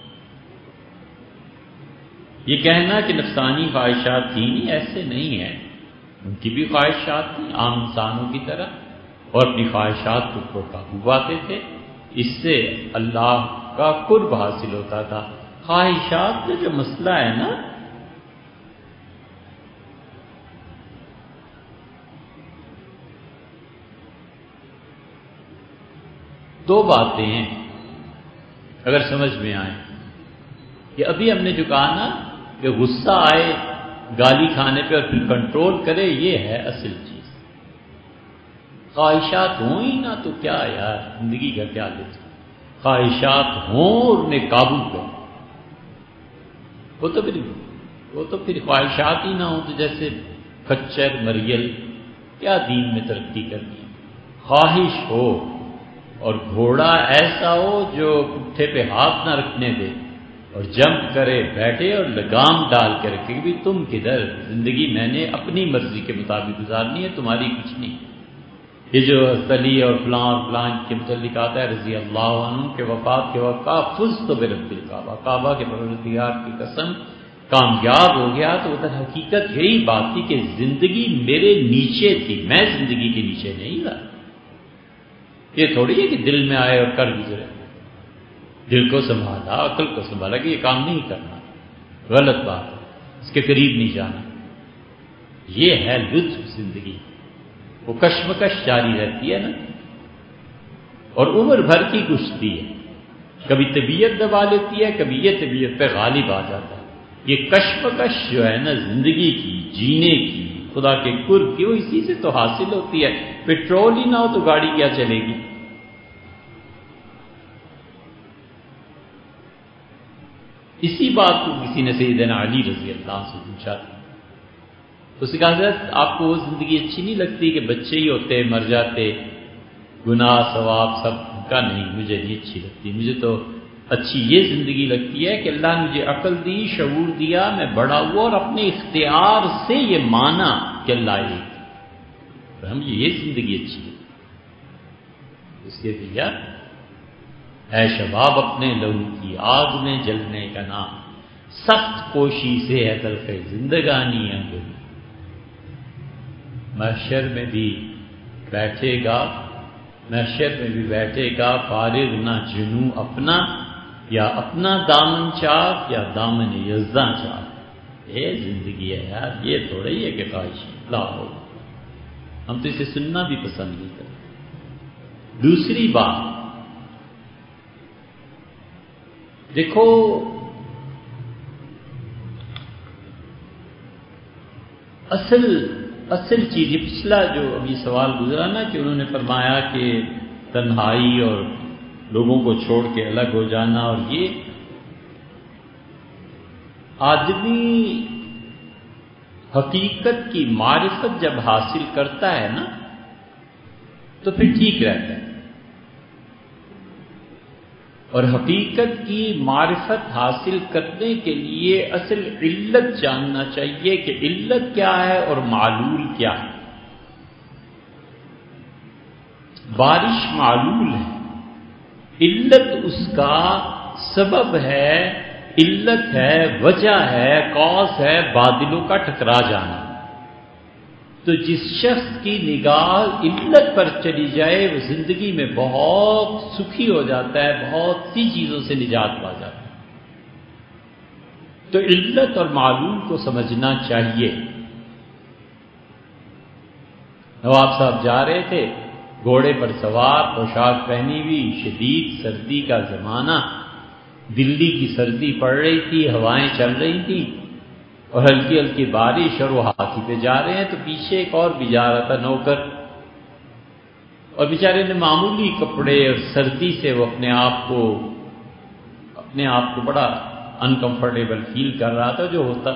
یہ کہنا کہ نفسانی خواہشات تھیں نہیں، ایسے نہیں ہے. ان کی بھی خواہشات تھیں عام انسانوں کی طرح، اور اپنی خواہشات کو قابو پاتے تھے. اس سے اللہ کا قرب حاصل ہوتا تھا. خواہشات کا جو مسئلہ ہے نا، دو باتیں ہیں اگر سمجھ میں آئیں. کہ ابھی ہم نے جو کہا نا کہ غصہ آئے گالی کھانے پہ اور پھر کنٹرول کرے، یہ ہے اصل چیز. خواہشات ہوں ہی نہ تو کیا یار، زندگی کا کیا لطف. خواہشات ہوں اور انہیں قابو کریں. وہ تو پھر خواہشات ہی نہ ہوں تو جیسے کچر مریل کیا دین میں ترقی کرنی ہے. خواہش ہو اور گھوڑا ایسا ہو جو پٹھے پہ ہاتھ نہ رکھنے دے اور جمپ کرے بیٹھے اور لگام ڈال کے رکھے کہ بھی تم کدھر، زندگی میں نے اپنی مرضی کے مطابق گزارنی ہے، تمہاری کچھ نہیں. یہ جو علی اور فلاں کے متعلق آتا ہے رضی اللہ عنہ کے وفات کے وقت کا فزت برب الکعبہ، کعبہ کے پروردگار کی قسم کامیاب ہو گیا. تو ادھر حقیقت یہی بات تھی کہ زندگی میرے نیچے تھی، میں زندگی کے نیچے نہیں تھا. یہ تھوڑی ہے کہ دل میں آئے اور کر گزرے. دل کو سنبھالا، عقل کو سنبھالا کہ یہ کام نہیں کرنا، غلط بات ہے، اس کے قریب نہیں جانا. یہ ہے لطف زندگی. وہ کشمکش جاری رہتی ہے نا، اور عمر بھر کی کشتی ہے. کبھی طبیعت دبا لیتی ہے، کبھی یہ طبیعت پہ غالب آ جاتا ہے. یہ کشمکش جو ہے نا زندگی کی، جینے کی، خدا کے قرب کی، وہ اسی سے تو حاصل ہوتی ہے. پیٹرول ہی نہ ہو تو گاڑی کیا چلے گی. اسی بات کو کسی نے سیدنا علی رضی اللہ عنہ سے پوچھا تھا. اس نے کہا حضرت آپ کو وہ زندگی اچھی نہیں لگتی کہ بچے ہی ہوتے مر جاتے، گناہ ثواب سب کا؟ نہیں، مجھے نہیں اچھی لگتی. مجھے تو اچھی یہ زندگی لگتی ہے کہ اللہ نے مجھے عقل دی، شعور دیا، میں بڑا ہوا اور اپنے اختیار سے یہ مانا کہ اللہ ایک. مجھے یہ زندگی اچھی ہے. اس کے دیا اے شباب اپنے لہو کی آگ میں جلنے کا نام، سخت کوشی سے ہے تلخ زندگانی انگلی. محشر میں بھی بیٹھے گا فارغ نہ جنو اپنا، یا اپنا دامن چاک یا دامن یزداں چاک. یہ زندگی ہے یار، یہ تھوڑا ہی ہے کہ خواہش لاہو. ہم تو اسے سننا بھی پسند نہیں کرتے. دوسری بات دیکھو، اصل چیز یہ پچھلا جو ابھی سوال گزرا نا کہ انہوں نے فرمایا کہ تنہائی اور لوگوں کو چھوڑ کے الگ ہو جانا، اور یہ آدمی حقیقت کی معرفت جب حاصل کرتا ہے نا تو پھر ٹھیک رہتا ہے. اور حقیقت کی معرفت حاصل کرنے کے لیے اصل علت جاننا چاہیے کہ علت کیا ہے اور معلول کیا ہے. بارش معلول ہے، علت اس کا سبب ہے، علت ہے، وجہ ہے، کاز ہے بادلوں کا ٹکرا جانا۔ تو جس شخص کی نگاہ علت پر چلی جائے وہ زندگی میں بہت سکھی ہو جاتا ہے، بہت سی چیزوں سے نجات پا جاتا ہے۔ تو علت اور معلوم کو سمجھنا چاہیے۔ نواب صاحب جا رہے تھے گھوڑے پر سوار، پوشاک پہنی ہوئی، شدید سردی کا زمانہ، دلی کی سردی پڑ رہی تھی، ہوائیں چل رہی تھیں اور ہلکی ہلکی بارش، اور وہ ہاتھی پہ جا رہے ہیں۔ تو پیچھے ایک اور بھی جا رہا تھا نوکر، اور بیچارے نے معمولی کپڑے اور سردی سے وہ اپنے آپ کو بڑا انکمفرٹیبل فیل کر رہا تھا، جو ہوتا۔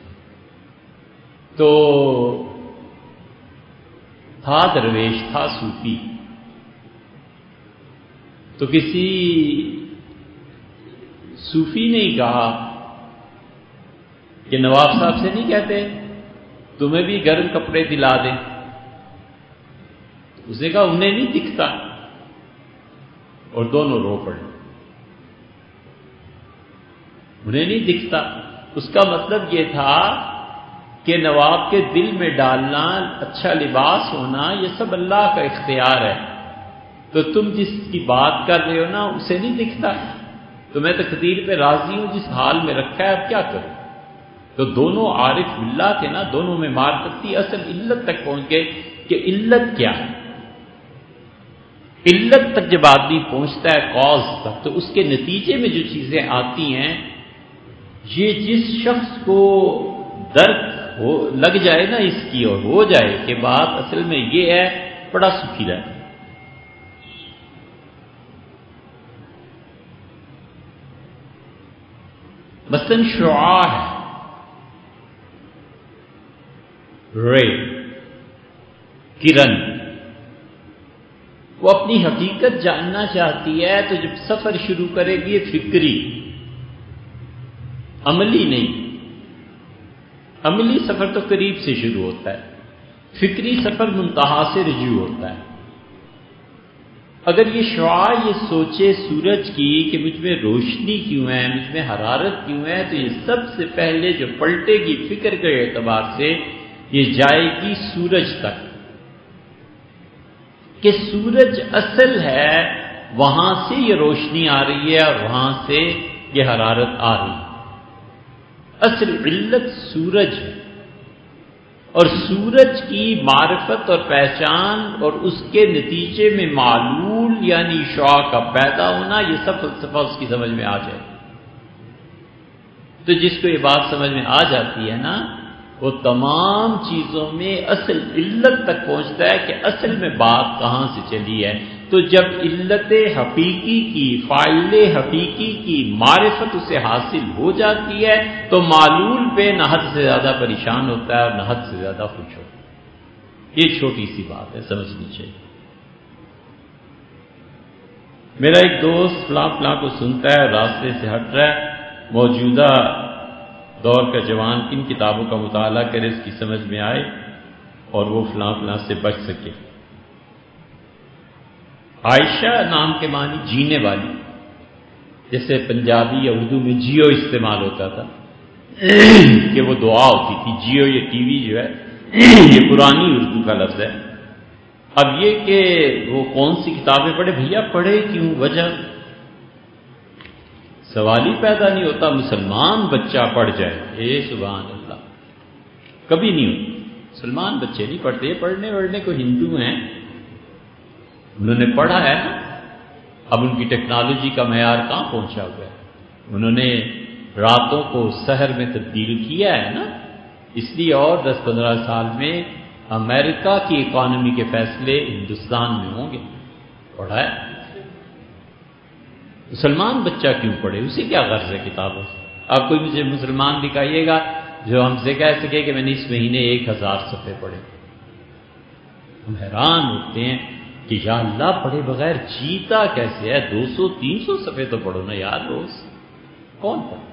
تو تھا درویش، تھا صوفی، تو کسی صوفی نے ہی کہا کہ نواب صاحب سے نہیں کہتے تمہیں بھی گرم کپڑے دلا دیں؟ اس نے کہا انہیں نہیں دکھتا، اور دونوں رو پڑے۔ انہیں نہیں دکھتا، اس کا مطلب یہ تھا کہ نواب کے دل میں ڈالنا، اچھا لباس ہونا، یہ سب اللہ کا اختیار ہے۔ تو تم جس کی بات کر رہے ہو نا اسے نہیں دکھتا، تو میں تقدیر پہ راضی ہوں جس حال میں رکھا ہے، اب کیا کروں؟ تو دونوں عارف باللہ تھے نا، دونوں میں معرفت تھی، اصل علت تک پہنچ گئے کہ علت کیا ہے۔ علت تک جب آدمی پہنچتا ہے، کاز تک، تو اس کے نتیجے میں جو چیزیں آتی ہیں، یہ جس شخص کو درد لگ جائے نا اس کی، اور ہو جائے کہ بات اصل میں یہ ہے، بڑا سکھی رہتا ہے۔ مثلاً شعاع ہے، رے، کرن، وہ اپنی حقیقت جاننا چاہتی ہے، تو جب سفر شروع کرے گی فکری، عملی نہیں۔ عملی سفر تو قریب سے شروع ہوتا ہے، فکری سفر منتہا سے رجوع ہوتا ہے۔ اگر یہ شعاع یہ سوچے سورج کی کہ مجھ میں روشنی کیوں ہے، مجھ میں حرارت کیوں ہے، تو یہ سب سے پہلے جو پلٹے گی فکر کے اعتبار سے، یہ جائے گی سورج تک، کہ سورج اصل ہے، وہاں سے یہ روشنی آ رہی ہے اور وہاں سے یہ حرارت آ رہی ہے۔ اصل علت سورج ہے، اور سورج کی معرفت اور پہچان اور اس کے نتیجے میں معلول یعنی شعاع کا پیدا ہونا، یہ سب فلسفہ اس کی سمجھ میں آ جائے۔ تو جس کو یہ بات سمجھ میں آ جاتی ہے نا، وہ تمام چیزوں میں اصل علت تک پہنچتا ہے کہ اصل میں بات کہاں سے چلی ہے۔ تو جب علت حقیقی کی، فاعل حقیقی کی معرفت اسے حاصل ہو جاتی ہے، تو معلول پہ نہ حد سے زیادہ پریشان ہوتا ہے اور نہ حد سے زیادہ خوش ہوتا ہے۔ یہ چھوٹی سی بات ہے، سمجھنی چاہیے۔ میرا ایک دوست فلاں فلاں کو سنتا ہے، راستے سے ہٹ رہا ہے، موجودہ دور کا جوان کن کتابوں کا مطالعہ کرے اس کی سمجھ میں آئے اور وہ فلاں فلاں سے بچ سکے۔ عائشہ نام کے معنی جینے والی، جیسے پنجابی یا اردو میں جیو استعمال ہوتا تھا کہ وہ دعا ہوتی تھی۔ جیو یہ ٹی وی جو ہے یہ پرانی اردو کا لفظ ہے۔ اب یہ کہ وہ کون سی کتابیں پڑھے، بھیا پڑھے کیوں، وجہ سوال ہی پیدا نہیں ہوتا۔ مسلمان بچہ پڑھ جائے، اے سبحان اللہ، کبھی نہیں ہوتا۔ مسلمان بچے نہیں پڑھتے، پڑھنے وڑھنے کو ہندو ہیں، انہوں نے پڑھا ہے نا۔ اب ان کی ٹیکنالوجی کا معیار کہاں پہنچا ہوا ہے، انہوں نے راتوں کو سحر میں تبدیل کیا ہے نا۔ اس لیے اور 10-15 سال میں امریکہ کی اکانومی کے فیصلے ہندوستان میں ہوں گے۔ پڑھا ہے؟ مسلمان بچہ کیوں پڑھے، اسے کیا غرض ہے کتابوں سے؟ آپ کوئی مجھے مسلمان دکھائیے گا جو ہم سے کہہ سکے کہ میں نے اس مہینے 1000 صفحے پڑھے۔ ہم حیران ہوتے ہیں کہ یا اللہ پڑھے بغیر جیتا کیسے ہے؟ 200-300 صفحے تو پڑھو نا یار روز، کون پڑھتا ہے؟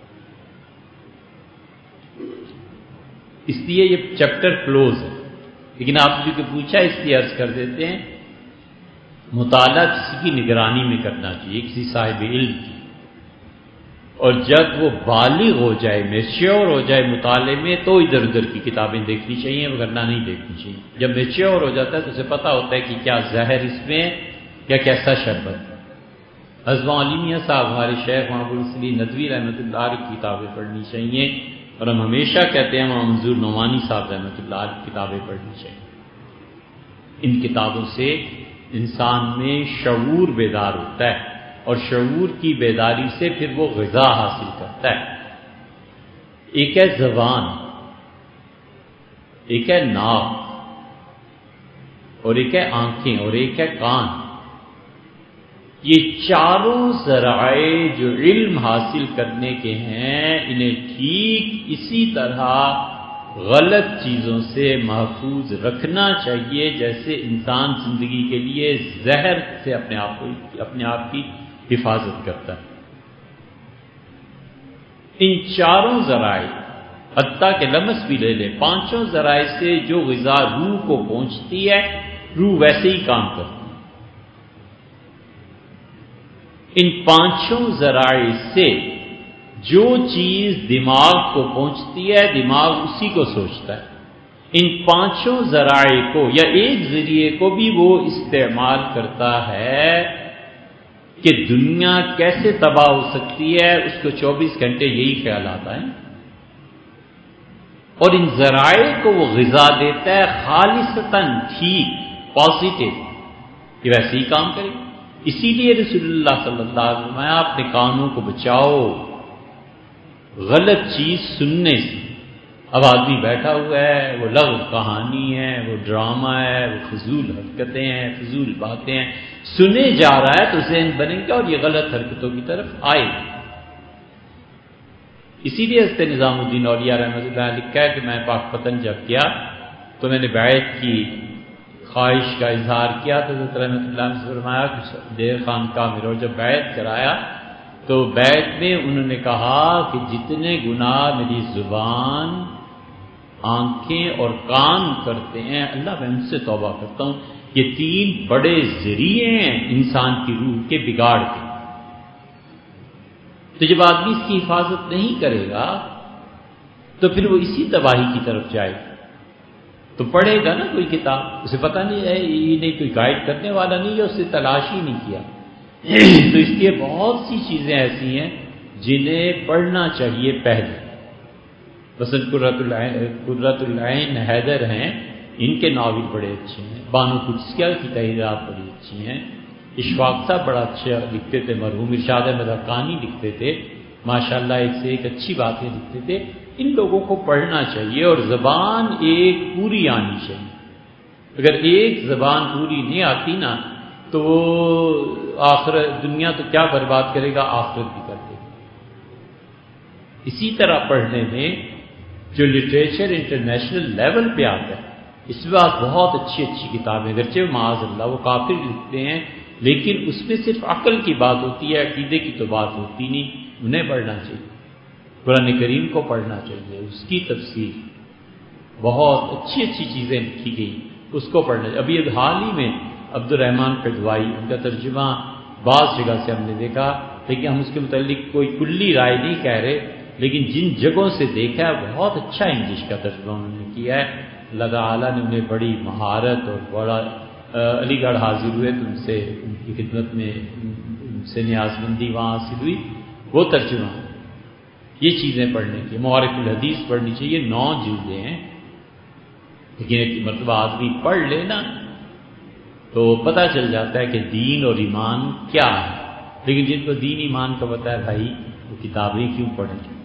اس لیے یہ چیپٹر کلوز ہے، لیکن آپ جو کہ پوچھا اس لیے عرض کر دیتے ہیں، مطالعہ کسی کی نگرانی میں کرنا چاہیے، کسی صاحب علم کی، اور جب وہ بالغ ہو جائے، میچیور ہو جائے مطالعے میں، تو ادھر ادھر کی کتابیں دیکھنی چاہیے، ورنہ نہیں دیکھنی چاہیے۔ جب میچیور ہو جاتا ہے تو اسے پتہ ہوتا ہے کہ کیا زہر اس میں یا کیسا شربت۔ ازواں علیمیہ صاحب ہمارے شیخ محمد السلی ندوی رحمۃ اللہ علیہ کی کتابیں پڑھنی چاہیے، اور ہم ہمیشہ کہتے ہیں ہم منظور نعمانی صاحب رحمۃ اللہ علیہ کی کتابیں پڑھنی چاہیے۔ ان کتابوں سے انسان میں شعور بیدار ہوتا ہے، اور شعور کی بیداری سے پھر وہ غذا حاصل کرتا ہے۔ ایک ہے زبان، ایک ہے ناک، اور ایک ہے آنکھیں، اور ایک ہے کان۔ یہ چاروں ذرائع جو علم حاصل کرنے کے ہیں، انہیں ٹھیک اسی طرح غلط چیزوں سے محفوظ رکھنا چاہیے جیسے انسان زندگی کے لیے زہر سے اپنے آپ کی حفاظت کرتا ہے۔ ان چاروں ذرائع، حتیٰ کہ لمس بھی لے لیں، پانچوں ذرائع سے جو غذا روح کو پہنچتی ہے، روح ویسے ہی کام کرتی ہے۔ ان پانچوں ذرائع سے جو چیز دماغ کو پہنچتی ہے، دماغ اسی کو سوچتا ہے۔ ان پانچوں ذرائع کو یا ایک ذریعے کو بھی وہ استعمال کرتا ہے کہ دنیا کیسے تباہ ہو سکتی ہے، اس کو 24 گھنٹے یہی خیال آتا ہے، اور ان ذرائع کو وہ غذا دیتا ہے خالصتاً ٹھیک، پازیٹو، کہ ویسے ہی کام کرے۔ اسی لیے رسول اللہ صلی اللہ علیہ وسلم اپنے کانوں کو بچاؤ غلط چیز سننے سے۔ اب آدمی بیٹھا ہوا ہے، وہ لغو کہانی ہے، وہ ڈرامہ ہے، وہ فضول حرکتیں ہیں، فضول باتیں ہیں، سنے جا رہا ہے تو ذہن بنے گا اور یہ غلط حرکتوں کی طرف آئے گا۔ اسی لیے حضرت نظام الدین اولیاء رحمۃ اللہ علیہ لکھا ہے کہ میں پاک پتن جب گیا تو میں نے بیعت کی خواہش کا اظہار کیا، تو حضرت رحمۃ اللہ نے فرمایا کہ دیر خانقاہ میں رہو۔ جب بیعت کرایا تو بیعت میں انہوں نے کہا کہ جتنے گناہ میری زبان، آنکھیں اور کان کرتے ہیں، اللہ میں ان سے توبہ کرتا ہوں۔ یہ تین بڑے ذریعے ہیں انسان کی روح کے بگاڑ کے۔ تو جب آدمی اس کی حفاظت نہیں کرے گا تو پھر وہ اسی تباہی کی طرف جائے گا۔ تو پڑھے گا نا کوئی کتاب، اسے پتہ نہیں ہے، یہ نہیں کوئی گائیڈ کرنے والا نہیں ہے، اسے تلاش ہی نہیں کیا۔ تو اس لیے بہت سی چیزیں ایسی ہیں جنہیں پڑھنا چاہیے پہلے۔ مثلا قرۃ العین حیدر ہیں، ان کے ناول بڑے اچھے ہیں، بانو قدسیہ کی تحریرات بڑی اچھی ہیں، اشفاق صاحب بڑا اچھا لکھتے تھے، مرحوم ارشاد احمد حقانی لکھتے تھے، ماشاءاللہ ایک سے ایک اچھی باتیں لکھتے تھے۔ ان لوگوں کو پڑھنا چاہیے، اور زبان ایک پوری آنی چاہیے۔ اگر ایک زبان پوری نہیں آتی نا تو وہ آخرت، دنیا تو کیا برباد کرے گا، آخرت بھی کر دے گا۔ اسی طرح پڑھنے میں جو لٹریچر انٹرنیشنل لیول پہ آتا ہے، اس میں بہت اچھی اچھی کتابیں، اگرچہ معاذ اللہ وہ کافر لکھتے ہیں، لیکن اس میں صرف عقل کی بات ہوتی ہے، عقیدے کی تو بات ہوتی نہیں، انہیں پڑھنا چاہیے۔ قرآن کریم کو پڑھنا چاہیے، اس کی تفسیر، بہت اچھی اچھی چیزیں لکھی گئی، اس کو پڑھنا چاہیے۔ ابھی حال ہی میں عبد الرحمن قدوائی، ان کا ترجمہ بعض جگہ سے ہم نے دیکھا، لیکن ہم اس کے متعلق کوئی کلی رائے نہیں کہہ رہے، لیکن جن جگہوں سے دیکھا ہے بہت اچھا انگلش کا ترجمہ انہوں نے کیا ہے۔ اللہ تعالیٰ نے انہیں بڑی مہارت اور بڑا، علی گڑھ حاضر ہوئے تو ان سے، ان کی خدمت میں ان سے نیاز مندی وہاں حاصل ہوئی، وہ ترجمہ۔ یہ چیزیں پڑھنے کی، موارق الحدیث پڑھنی چاہیے، 9 جلدیں ہیں، لیکن ایک مرتبہ آدمی پڑھ لینا تو پتہ چل جاتا ہے کہ دین اور ایمان کیا ہے۔ لیکن جن کو دین ایمان کا پتہ ہے بھائی، وہ کتابیں کیوں پڑھیں؟